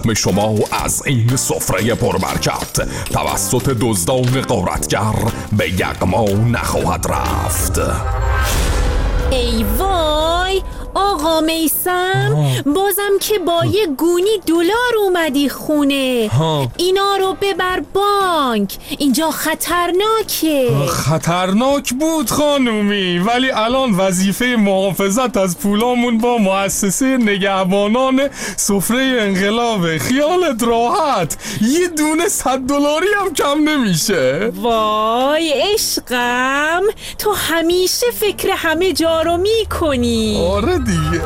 سهم شما از این سفره پربرکت توسط دزدان غارتگر به یغما نخواهد رفت. ای وای آقا میثم، بازم که با یه گونی دلار اومدی خونه. اینا رو ببر بانک، اینجا خطرناکه. خطرناک بود خانومی، ولی الان وظیفه محافظت از پولامون با مؤسسه نگهبانان سفره انقلاب. خیالت راحت، یه دونه $100 هم کم نمیشه. وای عشقم، تو همیشه فکر همه جا رو میکنی. آره دیگه.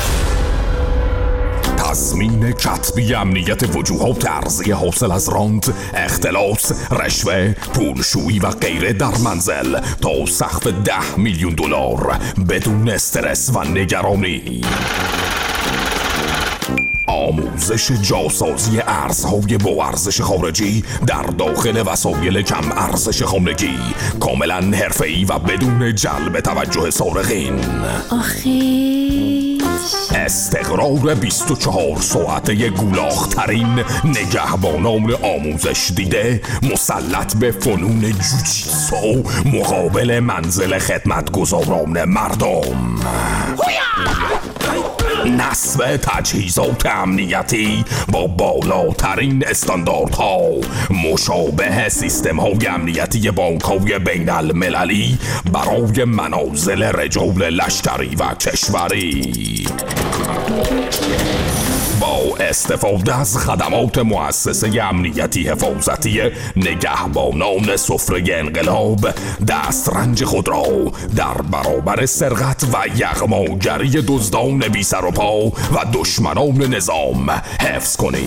تضمین کتبی امنیت وجوهات ارزی حاصل از راند، اختلاس، رشوه، پولشویی و غیره در منزل تا سقف $10 میلیون بدون استرس و نگرانی. آموزش جاسازی ارزهای با ارزش خارجی در داخل وسایل کم ارزش خانگی، کاملا حرفه‌ای و بدون جلب توجه سارقین. استقرار 24 ساعته گولاخترین نگهبانان آموزش دیده مسلط به فنون جوجیتسو مقابل منزل خدمتگزاران مردم. نصب تجهیزات امنیتی با بالاترین استانداردها مشابه سیستم های امنیتی بانک های بین المللی برای منازل رجال لشکری و کشوری. با استفاده از خدمات مؤسسه امنیتی حفاظتی نگهبانان سفره انقلاب، دسترنج خود را در برابر سرقت و یغماگری دزدان بی سر و پا و دشمنان نظام حفظ کنید.